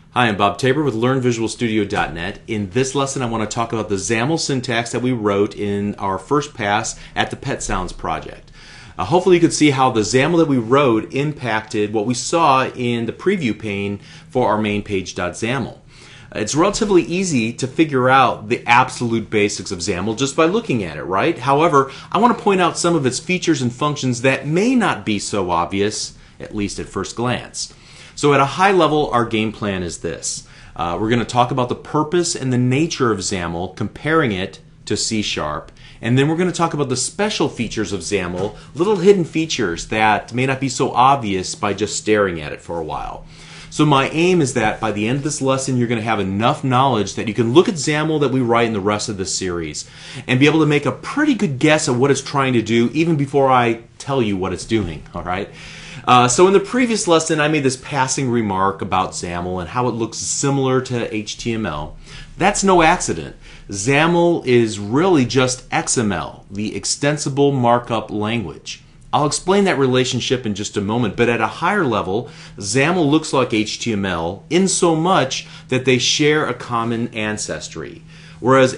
Hi, I'm Bob Tabor with LearnVisualStudio.net. In this lesson, I want to talk about the XAML syntax that we wrote in our first pass at the Pet Sounds project. Hopefully you could see how the XAML that we wrote impacted what we saw in the preview pane for our main page.xaml. It's relatively easy to figure out the absolute basics of XAML just by looking at it, right? However, I want to point out some of its features and functions that may not be so obvious, at least at first glance. So at a high level, our game plan is this. We're going to talk about the purpose and the nature of XAML, comparing it to C#, and then we're going to talk about the special features of XAML, little hidden features that may not be so obvious by just staring at it for a while. So my aim is that by the end of this lesson, you're going to have enough knowledge that you can look at XAML that we write in the rest of the series and be able to make a pretty good guess at what it's trying to do even before I tell you what it's doing, all right? So in the previous lesson, I made this passing remark about XAML and how it looks similar to HTML. That's no accident. XAML is really just XML, the extensible markup language. I'll explain that relationship in just a moment, but at a higher level, XAML looks like HTML in so much that they share a common ancestry. Whereas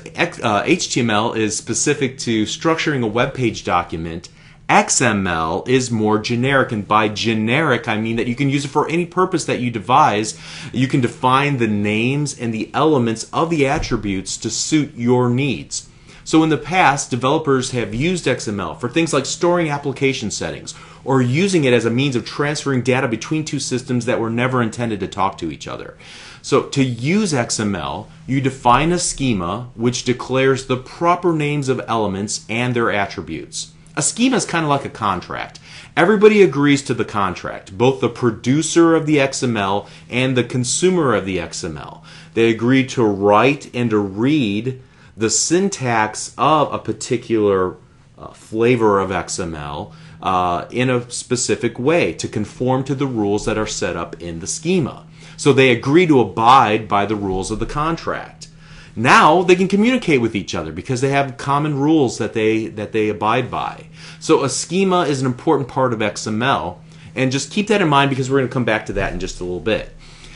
HTML is specific to structuring a web page document, XML is more generic, and by generic I mean that you can use it for any purpose that you devise. You can define the names and the elements of the attributes to suit your needs. So in the past, developers have used XML for things like storing application settings or using it as a means of transferring data between two systems that were never intended to talk to each other. So to use XML, you define a schema which declares the proper names of elements and their attributes. A schema is kind of like a contract. Everybody agrees to the contract, both the producer of the XML and the consumer of the XML. They agree to write and to read the syntax of a particular flavor of XML in a specific way to conform to the rules that are set up in the schema. So they agree to abide by the rules of the contract. Now they can communicate with each other because they have common rules that they abide by. So a schema is an important part of XML, and just keep that in mind because we're going to come back to that in just a little bit.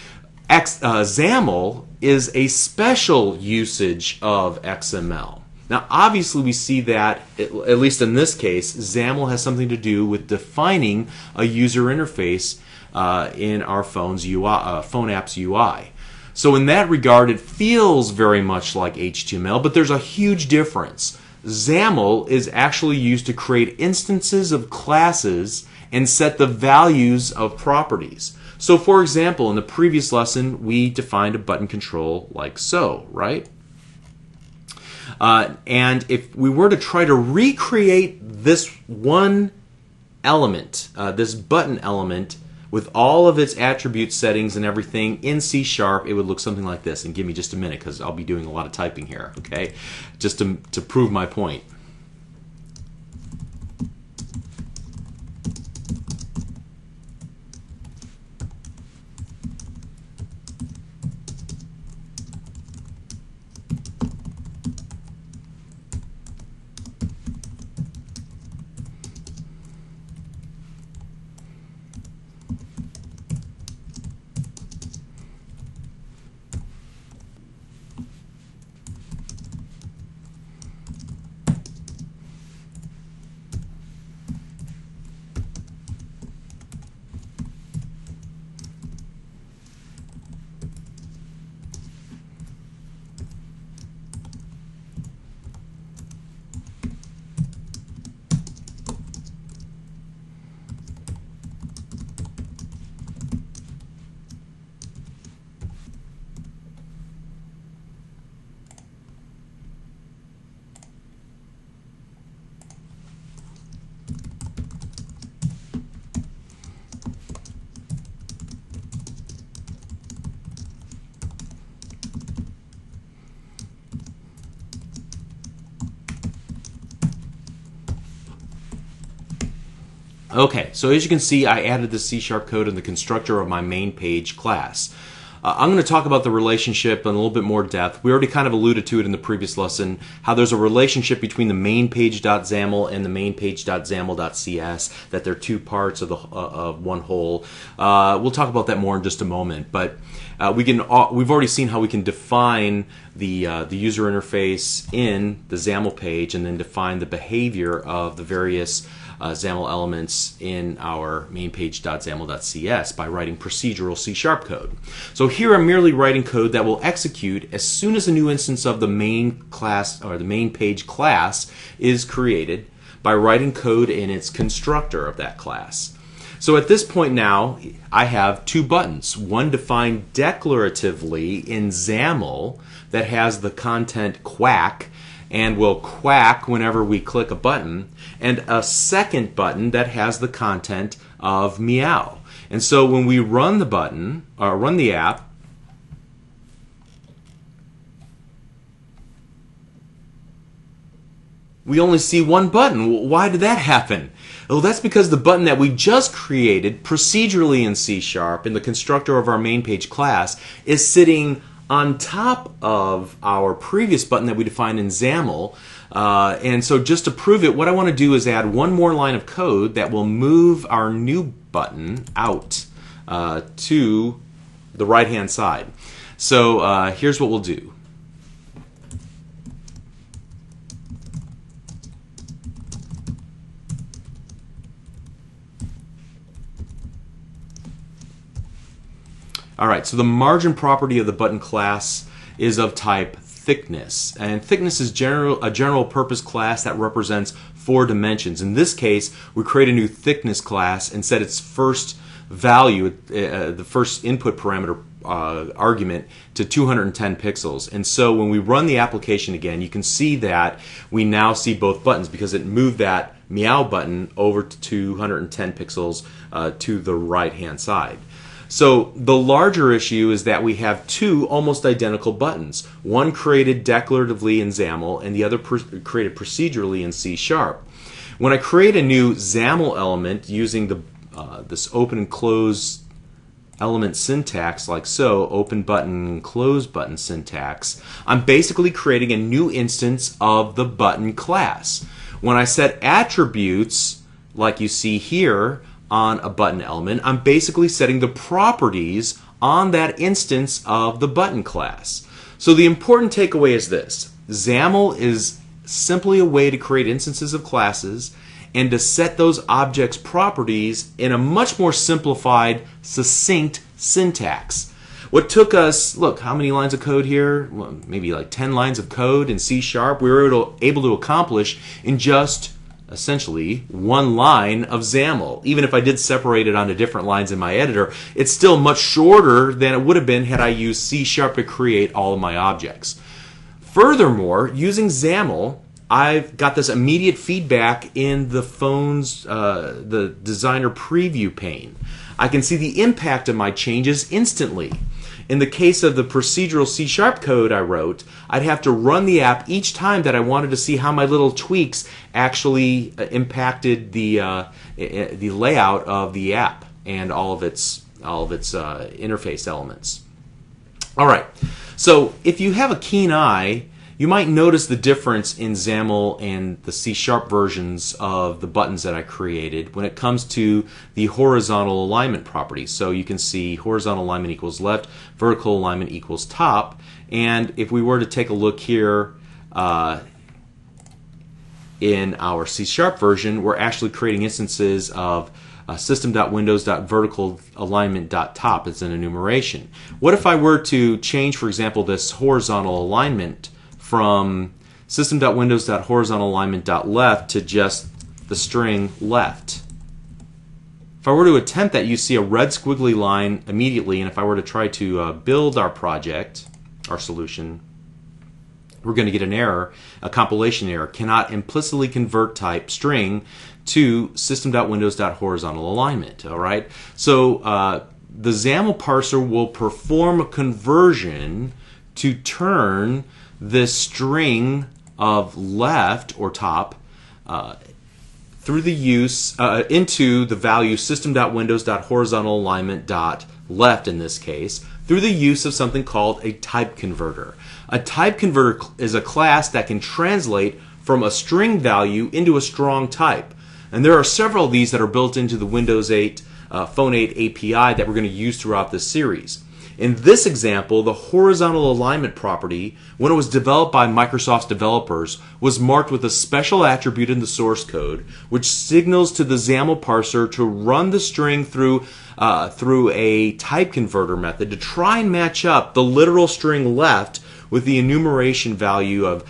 XAML is a special usage of XML. Now obviously we see that, at least in this case, XAML has something to do with defining a user interface in our phone app's UI. So in that regard, it feels very much like HTML, but there's a huge difference. XAML is actually used to create instances of classes and set the values of properties. So for example, in the previous lesson, we defined a button control like so, right? And if we were to try to recreate this one element, this button element, with all of its attribute settings and everything in C#, it would look something like this. And give me just a minute because I'll be doing a lot of typing here, okay? Just to prove my point. Okay, so as you can see, I added the C# code in the constructor of my main page class. I'm going to talk about the relationship in a little bit more depth. We already kind of alluded to it in the previous lesson, how there's a relationship between the main page.xaml and the main page.xaml.cs, that they're two parts of one whole. We'll talk about that more in just a moment, but we've already seen how we can define the user interface in the XAML page and then define the behavior of the various XAML elements in our main page.xaml.cs by writing procedural C# code. So here I'm merely writing code that will execute as soon as a new instance of the main class or the main page class is created by writing code in its constructor of that class. So at this point now, I have two buttons, one defined declaratively in XAML that has the content quack and will quack whenever we click a button, and a second button that has the content of meow. And so when we run the button, or run the app, we only see one button. Why did that happen? Well, that's because the button that we just created procedurally in C# in the constructor of our main page class is sitting on top of our previous button that we defined in XAML. And so just to prove it, what I want to do is add one more line of code that will move our new button out to the right-hand side. So here's what we'll do. Alright, so the margin property of the button class is of type thickness. And thickness is a general purpose class that represents 4 dimensions. In this case, we create a new thickness class and set its first value, the first input parameter argument, to 210 pixels. And so when we run the application again, you can see that we now see both buttons because it moved that meow button over to 210 pixels to the right-hand side. So the larger issue is that we have two almost identical buttons, one created declaratively in XAML and the other created procedurally in C#. When I create a new XAML element using this open and close element syntax like so, open button, close button syntax, I'm basically creating a new instance of the button class. When I set attributes like you see here on a button element, I'm basically setting the properties on that instance of the button class. So the important takeaway is this: XAML is simply a way to create instances of classes and to set those objects' properties in a much more simplified, succinct syntax. What took us, look, how many lines of code here? Well, maybe like 10 lines of code in C#, we were able to accomplish in just essentially one line of XAML. Even if I did separate it onto different lines in my editor, it's still much shorter than it would have been had I used C# to create all of my objects. Furthermore, using XAML, I've got this immediate feedback in the phone's the designer preview pane. I can see the impact of my changes instantly. In the case of the procedural C# code I wrote, I'd have to run the app each time that I wanted to see how my little tweaks actually impacted the layout of the app and all of its interface elements. All right, so if you have a keen eye, you might notice the difference in XAML and the C# versions of the buttons that I created when it comes to the horizontal alignment properties. So you can see horizontal alignment equals left, vertical alignment equals top. And if we were to take a look here in our C# version, we're actually creating instances of system.windows.verticalalignment.top. It's an enumeration. What if I were to change, for example, this horizontal alignment from system.windows.horizontalignment.left to just the string left? If I were to attempt that, you see a red squiggly line immediately, and if I were to try to build our project, our solution, we're going to get an error, a compilation error. Cannot implicitly convert type string to system.windows.horizontalignment. All right. So the XAML parser will perform a conversion to turn this string of left or top through the use into the value system.windows.horizontalalignment.left in this case through the use of something called a type converter. A type converter is a class that can translate from a string value into a strong type. And there are several of these that are built into the Windows 8 Phone 8 API that we're going to use throughout this series. In this example, the horizontal alignment property, when it was developed by Microsoft's developers, was marked with a special attribute in the source code, which signals to the XAML parser to run the string through a type converter method to try and match up the literal string left with the enumeration value of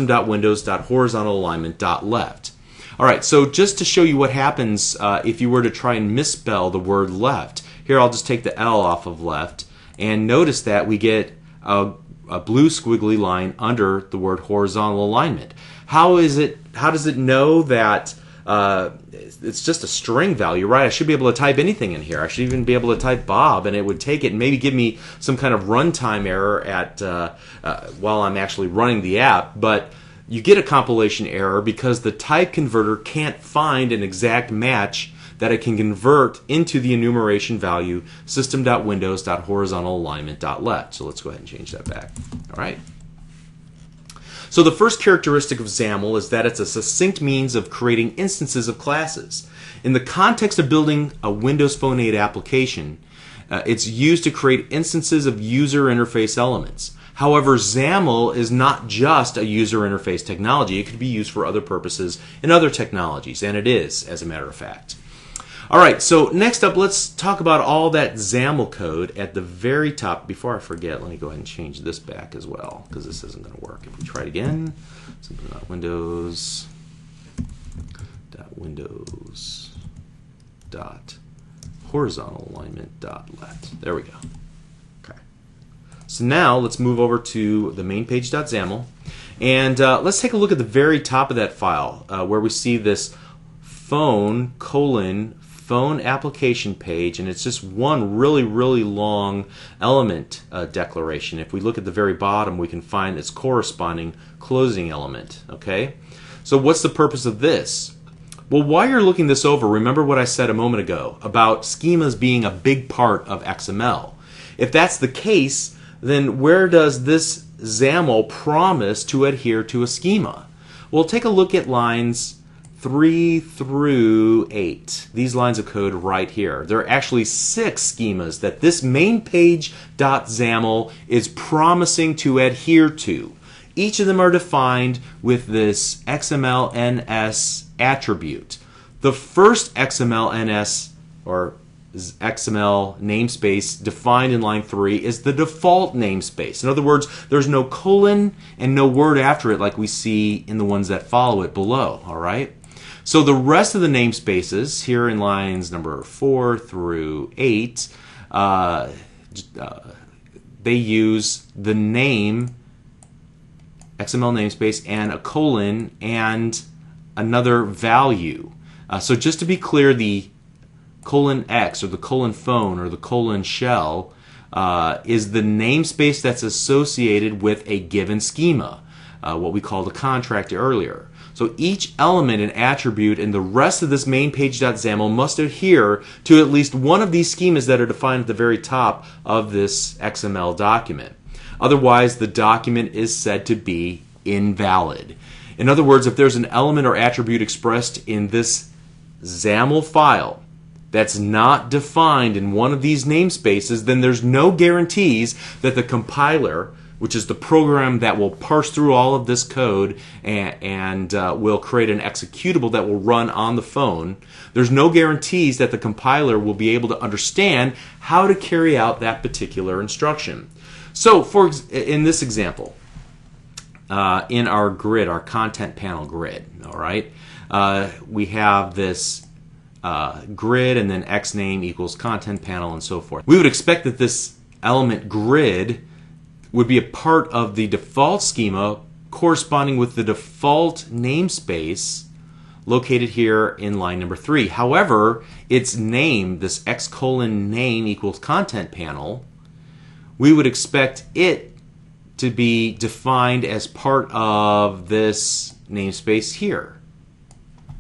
system.windows.horizontalalignment.left. All right, so just to show you what happens if you were to try and misspell the word left. Here I'll just take the L off of left, and notice that we get a blue squiggly line under the word horizontal alignment. How does it know that it's just a string value, right? I should be able to type anything in here. I should even be able to type Bob, and it would take it and maybe give me some kind of runtime error while I'm actually running the app. But you get a compilation error because the type converter can't find an exact match that it can convert into the enumeration value system.windows.horizontalalignment.left. So let's go ahead and change that back. All right. So the first characteristic of XAML is that it's a succinct means of creating instances of classes. In the context of building a Windows Phone 8 application, it's used to create instances of user interface elements. However, XAML is not just a user interface technology. It could be used for other purposes in other technologies, and it is, as a matter of fact. All right, so next up, let's talk about all that XAML code at the very top. Before I forget, let me go ahead and change this back as well, because this isn't going to work. If we try it again, Windows.horizontalalignment.left. There we go. Okay. So now let's move over to the main page.xaml, and let's take a look at the very top of that file where we see this phone application page, and it's just one really long element declaration. If we look at the very bottom, we can find its corresponding closing element. Okay, so what's the purpose of this? Well, while you're looking this over, remember what I said a moment ago about schemas being a big part of XML. If that's the case, then where does this XAML promise to adhere to a schema? Well, take a look at lines 3 through 8. These lines of code right here. There are actually 6 schemas that this main page.xaml is promising to adhere to. Each of them are defined with this XML_NS attribute. The first XML_NS or XML namespace defined in line 3 is the default namespace. In other words, there's no colon and no word after it like we see in the ones that follow it below. All right. So the rest of the namespaces here in lines number 4 through 8, they use the name XML namespace and a colon and another value. So just to be clear, the :x or the :phone or the :shell is the namespace that's associated with a given schema, what we called a contract earlier. So each element and attribute in the rest of this main page.xaml must adhere to at least one of these schemas that are defined at the very top of this XML document. Otherwise, the document is said to be invalid. In other words, if there's an element or attribute expressed in this XAML file that's not defined in one of these namespaces, then there's no guarantees that the compiler, which is the program that will parse through all of this code and will create an executable that will run on the phone, there's no guarantees that the compiler will be able to understand how to carry out that particular instruction. So in this example, in our grid, our content panel grid, all right, we have this grid and then xname equals content panel and so forth. We would expect that this element grid would be a part of the default schema corresponding with the default namespace located here in line number 3. However, its name, this x::name equals content panel, we would expect it to be defined as part of this namespace here,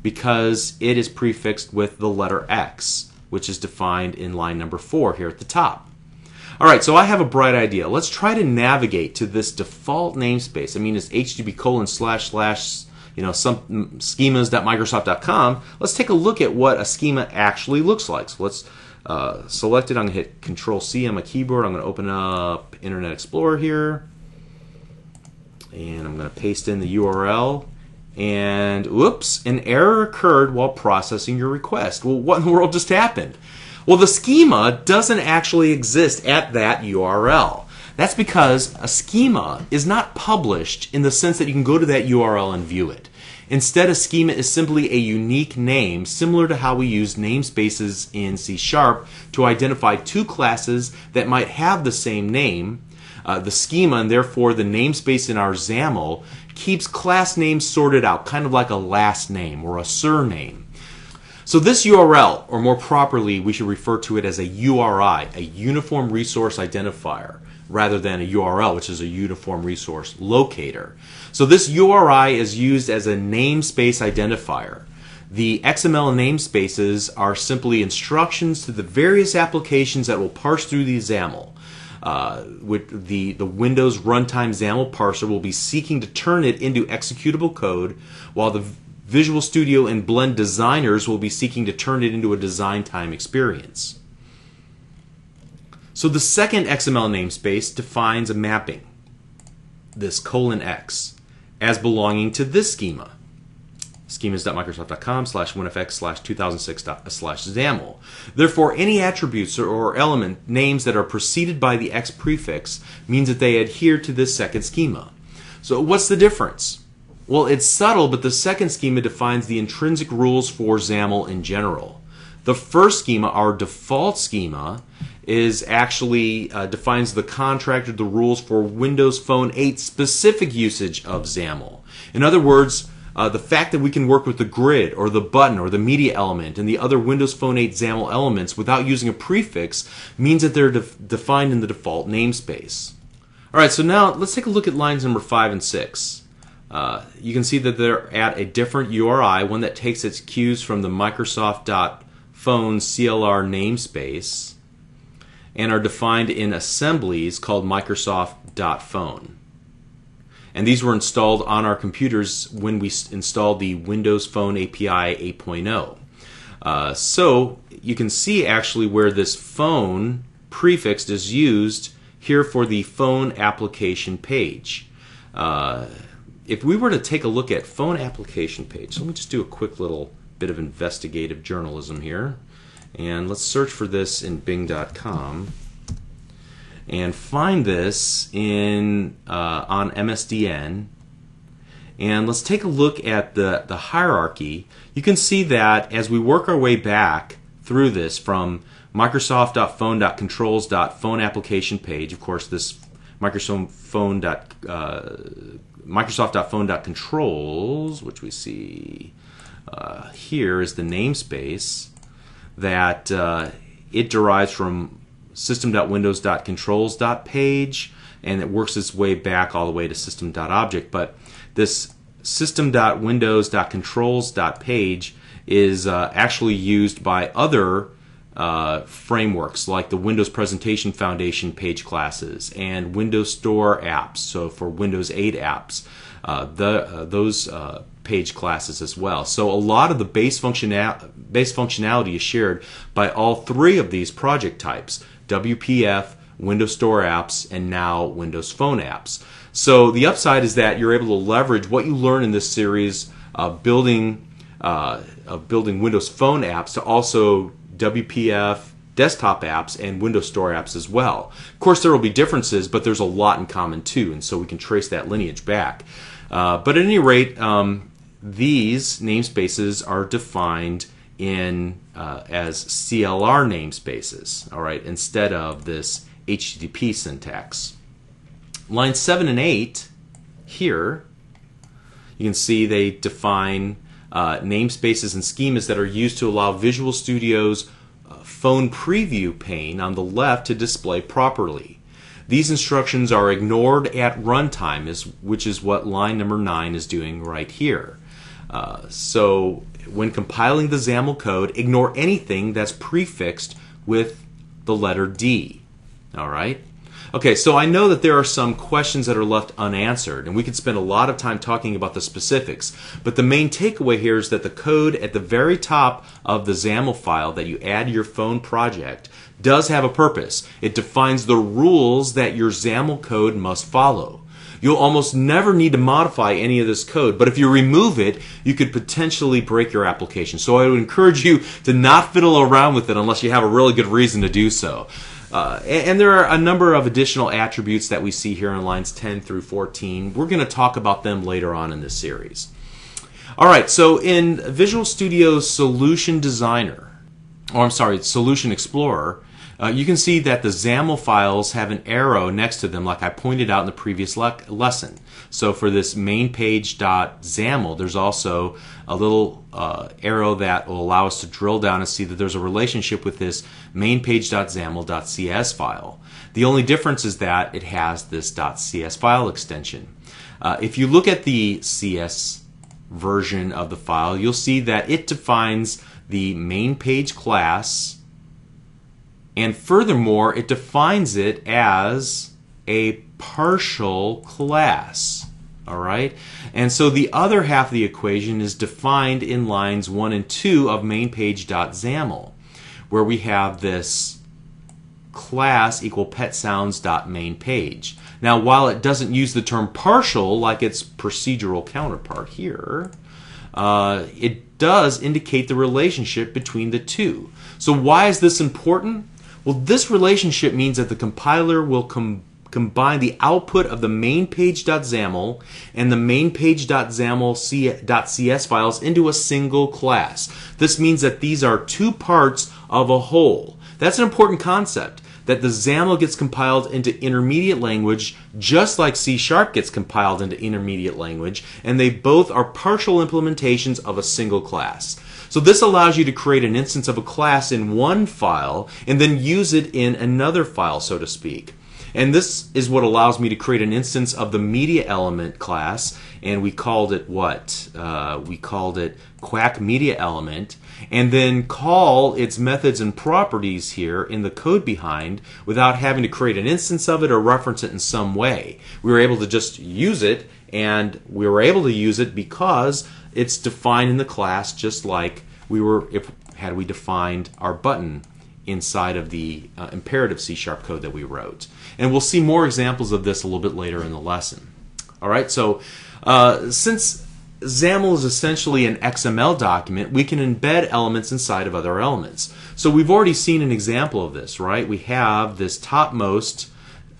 because it is prefixed with the letter X, which is defined in line number 4 here at the top. All right, so I have a bright idea. Let's try to navigate to this default namespace. I mean, it's http:// some schemas.microsoft.com. Let's take a look at what a schema actually looks like. So let's select it. I'm going to hit Control-C on my keyboard. I'm going to open up Internet Explorer here. And I'm going to paste in the URL. And whoops, an error occurred while processing your request. Well, what in the world just happened? Well, the schema doesn't actually exist at that URL. That's because a schema is not published in the sense that you can go to that URL and view it. Instead, a schema is simply a unique name, similar to how we use namespaces in C# to identify two classes that might have the same name. The schema, and therefore the namespace in our XAML, keeps class names sorted out, kind of like a last name or a surname. So this URL, or more properly, we should refer to it as a URI, a Uniform Resource Identifier, rather than a URL, which is a Uniform Resource Locator. So this URI is used as a namespace identifier. The XML namespaces are simply instructions to the various applications that will parse through the XAML. With the Windows Runtime XAML parser will be seeking to turn it into executable code, while the Visual Studio and Blend designers will be seeking to turn it into a design time experience. So the second XML namespace defines a mapping, this :x, as belonging to this schema, schemas.microsoft.com/winfx/2006/XAML. Therefore, any attributes or element names that are preceded by the X prefix means that they adhere to this second schema. So what's the difference? Well, it's subtle, but the second schema defines the intrinsic rules for XAML in general. The first schema, our default schema, is actually defines the contract or the rules for Windows Phone 8 specific usage of XAML. In other words, the fact that we can work with the grid or the button or the media element and the other Windows Phone 8 XAML elements without using a prefix means that they're defined in the default namespace. All right, so now let's take a look at lines number 5 and 6. You can see that they're at a different URI, one that takes its cues from the Microsoft.phone CLR namespace and are defined in assemblies called Microsoft.phone. And these were installed on our computers when we installed the Windows Phone API 8.0. So you can see actually where this phone prefix is used here for the phone application page. If we were to take a look at phone application page, so let me just do a quick little bit of investigative journalism here. And let's search for this in Bing.com and find this in on MSDN. And let's take a look at the hierarchy. You can see that as we work our way back through this from Microsoft.phone.controls.phone application page, of course this Microsoft.phone.controls, which we see here is the namespace that it derives from system.windows.controls.page, and it works its way back all the way to system.object. But this system.windows.controls.page is actually used by other frameworks like the Windows Presentation Foundation page classes and Windows Store apps, so for Windows 8 apps, those page classes as well. So a lot of the base functionality is shared by all three of these project types: WPF, Windows Store apps, and now Windows Phone apps. So the upside is that you're able to leverage what you learn in this series of building Windows Phone apps to also WPF desktop apps and Windows Store apps as well. Of course, there will be differences, but there's a lot in common too, and so we can trace that lineage back. But at any rate, these namespaces are defined in as CLR namespaces, all right, instead of this HTTP syntax. Lines 7 and 8 here, you can see they define namespaces and schemas that are used to allow Visual Studio's phone preview pane on the left to display properly. These instructions are ignored at runtime, which is what line number 9 is doing right here. So when compiling the XAML code, ignore anything that's prefixed with the letter D. All right? Okay, so I know that there are some questions that are left unanswered, and we could spend a lot of time talking about the specifics, but the main takeaway here is that the code at the very top of the XAML file that you add to your phone project does have a purpose. It defines the rules that your XAML code must follow. You'll almost never need to modify any of this code, but if you remove it, you could potentially break your application. So I would encourage you to not fiddle around with it unless you have a really good reason to do so. And there are a number of additional attributes that we see here in lines 10 through 14. We're going to talk about them later on in this series. All right, so in Visual Studio's Solution Designer, Solution Explorer, you can see that the XAML files have an arrow next to them like I pointed out in the previous lesson. So for this main page.xaml, there's also a little arrow that will allow us to drill down and see that there's a relationship with this main page.xaml.cs file. The only difference is that it has this .cs file extension. If you look at the CS version of the file, you'll see that it defines the main page class, and furthermore, it defines it as a partial class. All right? And so the other half of the equation is defined in lines 1 and 2 of mainpage.xaml, where we have this class equal petsounds.mainpage. Now, while it doesn't use the term partial like its procedural counterpart here, it does indicate the relationship between the two. So why is this important? Well, this relationship means that the compiler will combine the output of the mainpage.xaml and the mainpage.xaml.cs files into a single class. This means that these are two parts of a whole. That's an important concept, that the XAML gets compiled into intermediate language just like C# gets compiled into intermediate language, and they both are partial implementations of a single class. So this allows you to create an instance of a class in one file and then use it in another file, so to speak. And this is what allows me to create an instance of the media element class, and we called it what? We called it Quack Media Element, and then call its methods and properties here in the code behind without having to create an instance of it or reference it in some way. We were able to just use it, and we were able to use it because it's defined in the class just like we were had we defined our button inside of the imperative C# code that we wrote. And we'll see more examples of this a little bit later in the lesson. All right, so since XAML is essentially an XML document, we can embed elements inside of other elements. So we've already seen an example of this, right? We have this topmost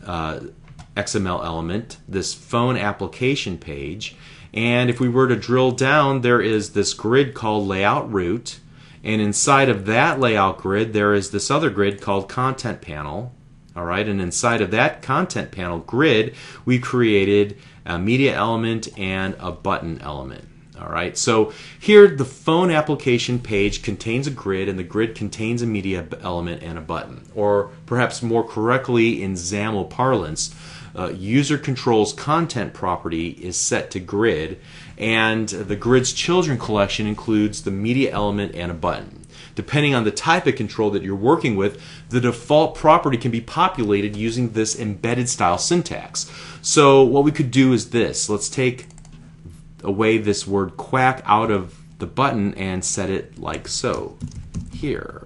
XML element, this phone application page, and if we were to drill down, there is this grid called layout root, and inside of that layout grid there is this other grid called content panel. All right, and inside of that content panel grid we created a media element and a button element. All right, so here the phone application page contains a grid, and the grid contains a media element and a button. Or perhaps more correctly in XAML parlance, user controls content property is set to grid, and the grid's children collection includes the media element and a button. Depending on the type of control that you're working with, the default property can be populated using this embedded style syntax. So what we could do is this. Let's take away this word quack out of the button and set it like so here.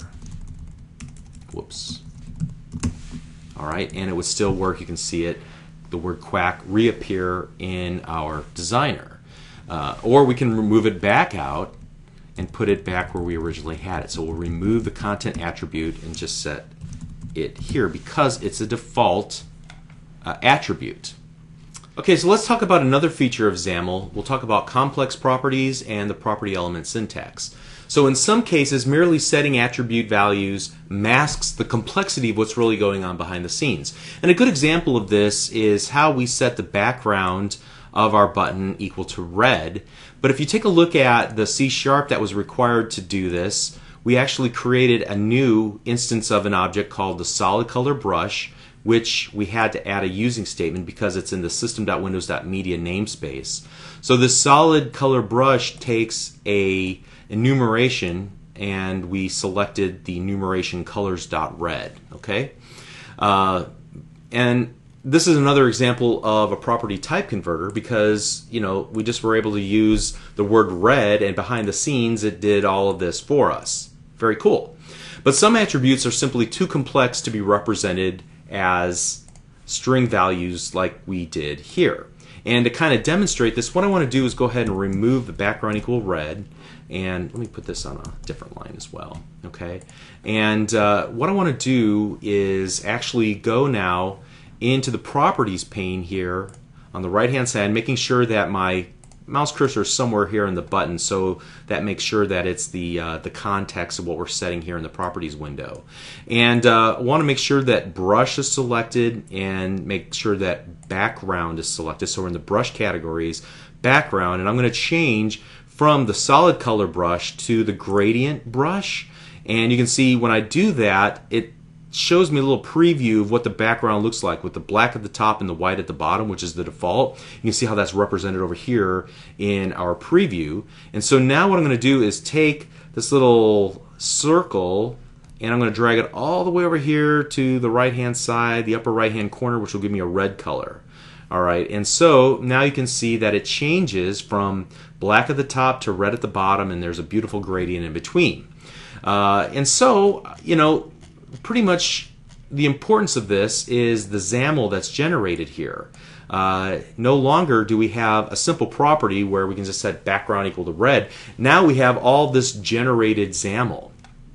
Whoops. All right, and it would still work. You can see it, the word quack reappear in our designer. Or we can remove it back out and put it back where we originally had it. So we'll remove the content attribute and just set it here because it's a default attribute. Okay, so let's talk about another feature of XAML. We'll talk about complex properties and the property element syntax. So in some cases, merely setting attribute values masks the complexity of what's really going on behind the scenes. And a good example of this is how we set the background of our button equal to red. But if you take a look at the C# that was required to do this, we actually created a new instance of an object called the solid color brush, which we had to add a using statement because it's in the system.windows.media namespace. So this solid color brush takes an enumeration, and we selected the enumeration colors.red. Okay, and this is another example of a property type converter because, you know, we just were able to use the word red, and behind the scenes it did all of this for us. Very cool. But some attributes are simply too complex to be represented as string values like we did here. And to kind of demonstrate this, what I want to do is go ahead and remove the background equal red, and let me put this on a different line as well. Okay, and what I want to do is actually go now into the properties pane here on the right hand side, making sure that my mouse cursor is somewhere here in the button, so that makes sure that it's the context of what we're setting here in the properties window. And I want to make sure that brush is selected and make sure that background is selected. So we're in the brush categories, background, and I'm going to change from the solid color brush to the gradient brush. And you can see when I do that, it shows me a little preview of what the background looks like with the black at the top and the white at the bottom, which is the default. You can see how that's represented over here in our preview. And so now what I'm going to do is take this little circle and I'm going to drag it all the way over here to the right hand side, the upper right hand corner, which will give me a red color. Alright, and so now you can see that it changes from black at the top to red at the bottom, and there's a beautiful gradient in between. And so, you know, pretty much the importance of this is the XAML that's generated here. No longer do we have a simple property where we can just set background equal to red. Now we have all this generated XAML.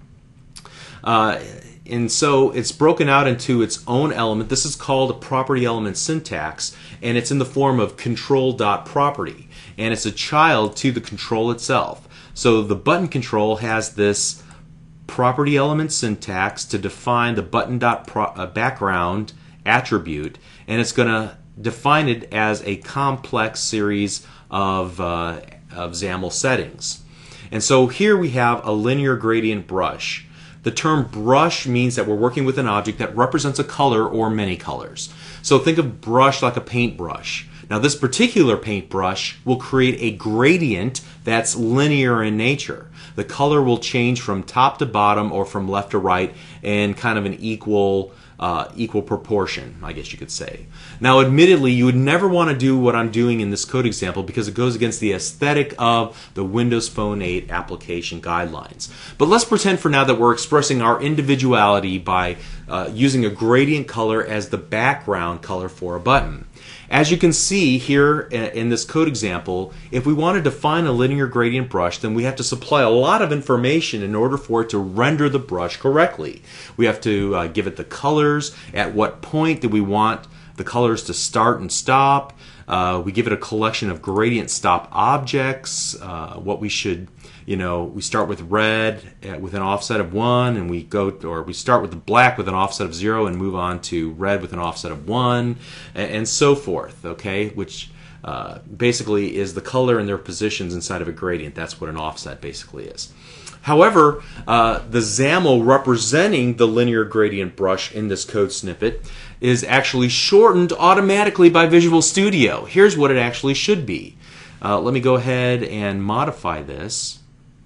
And so it's broken out into its own element. This is called a property element syntax, and it's in the form of control.property, and it's a child to the control itself. So the button control has this property element syntax to define the button.background attribute, and it's going to define it as a complex series of XAML settings. And so here we have a linear gradient brush. The term brush means that we're working with an object that represents a color or many colors. So think of brush like a paintbrush. Now this particular paintbrush will create a gradient that's linear in nature. The color will change from top to bottom or from left to right in kind of an equal proportion, I guess you could say. Now admittedly, you would never want to do what I'm doing in this code example because it goes against the aesthetic of the Windows Phone 8 application guidelines. But let's pretend for now that we're expressing our individuality by using a gradient color as the background color for a button. As you can see here in this code example, if we want to define a linear gradient brush, then we have to supply a lot of information in order for it to render the brush correctly. We have to give it the colors, at what point do we want the colors to start and stop. We give it a collection of gradient stop objects, what we should, you know, we start with red with an offset of 1, and we start with the black with an offset of 0 and move on to red with an offset of 1, and so forth, okay, which basically is the color and their positions inside of a gradient. That's what an offset basically is. However, the XAML representing the linear gradient brush in this code snippet is actually shortened automatically by Visual Studio. Here's what it actually should be. Let me go ahead and modify this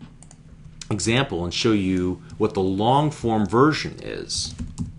example and show you what the long form version is.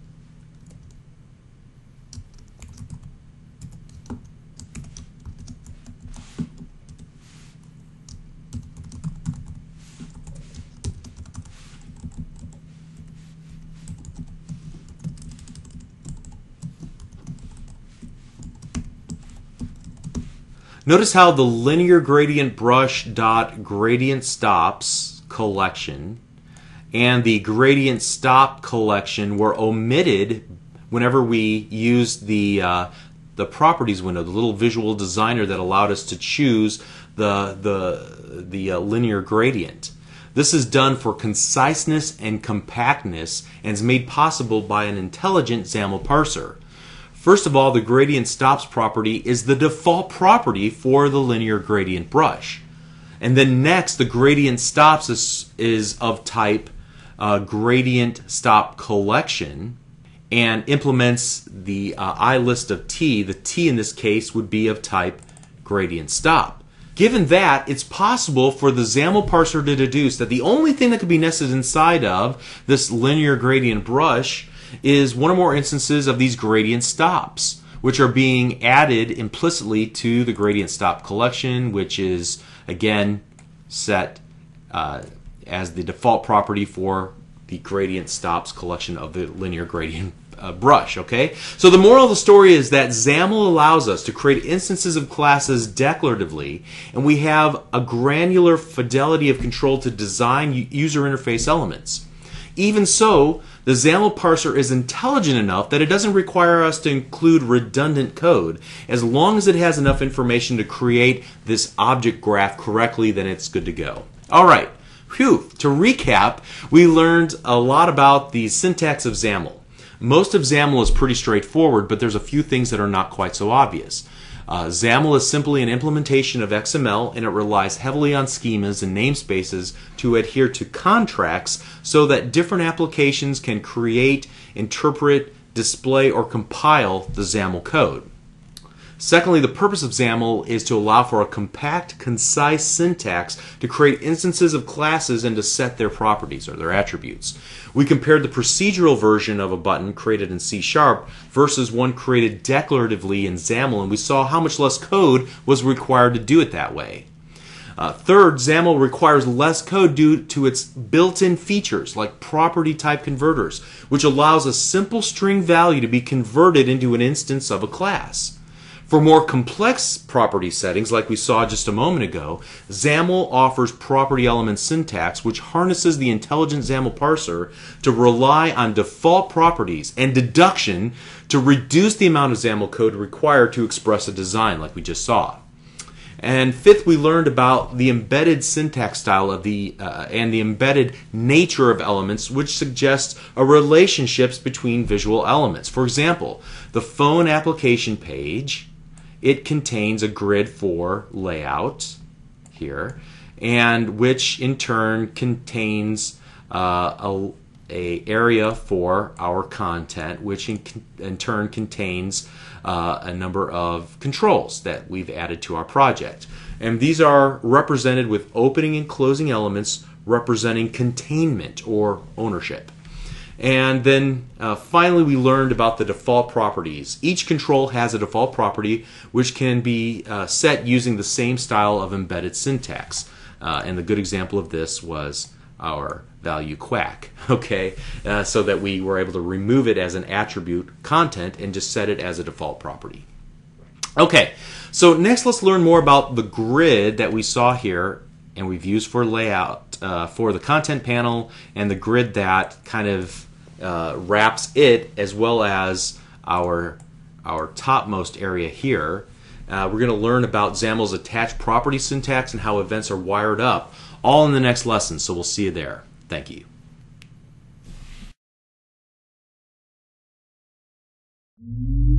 Notice how the linear gradient brush dot gradient stops collection and the gradient stop collection were omitted whenever we used the properties window, the little visual designer that allowed us to choose the linear gradient. This is done for conciseness and compactness and is made possible by an intelligent XAML parser. First of all, the gradient stops property is the default property for the linear gradient brush. And then next, the gradient stops is of type gradient stop collection and implements the ilist of t. The t in this case would be of type gradient stop. Given that, it's possible for the XAML parser to deduce that the only thing that could be nested inside of this linear gradient brush is one or more instances of these gradient stops, which are being added implicitly to the gradient stop collection, which is, again, set as the default property for the gradient stops collection of the linear gradient brush. Okay, so the moral of the story is that XAML allows us to create instances of classes declaratively, and we have a granular fidelity of control to design user interface elements. Even so, the XAML parser is intelligent enough that it doesn't require us to include redundant code. As long as it has enough information to create this object graph correctly, then it's good to go. All right, phew. To recap, we learned a lot about the syntax of XAML. Most of XAML is pretty straightforward, but there's a few things that are not quite so obvious. XAML is simply an implementation of XML, and it relies heavily on schemas and namespaces to adhere to contracts so that different applications can create, interpret, display, or compile the XAML code. Secondly, the purpose of XAML is to allow for a compact, concise syntax to create instances of classes and to set their properties or their attributes. We compared the procedural version of a button created in C# versus one created declaratively in XAML, and we saw how much less code was required to do it that way. Third, XAML requires less code due to its built-in features like property type converters, which allows a simple string value to be converted into an instance of a class. For more complex property settings, like we saw just a moment ago, XAML offers property element syntax, which harnesses the intelligent XAML parser to rely on default properties and deduction to reduce the amount of XAML code required to express a design, like we just saw. And fifth, we learned about the embedded syntax style of and the embedded nature of elements, which suggests a relationships between visual elements. For example, the phone application page, it contains a grid for layout here, and which in turn contains a area for our content, which in turn contains a number of controls that we've added to our project. And these are represented with opening and closing elements representing containment or ownership. And then finally we learned about the default properties. Each control has a default property which can be set using the same style of embedded syntax. And the good example of this was our value quack, okay? So that we were able to remove it as an attribute content and just set it as a default property. Okay, so next let's learn more about the grid that we saw here and we've used for layout for the content panel, and the grid that kind of wraps it, as well as our topmost area here. We're going to learn about XAML's attached property syntax and how events are wired up, all in the next lesson, so we'll see you there. Thank you.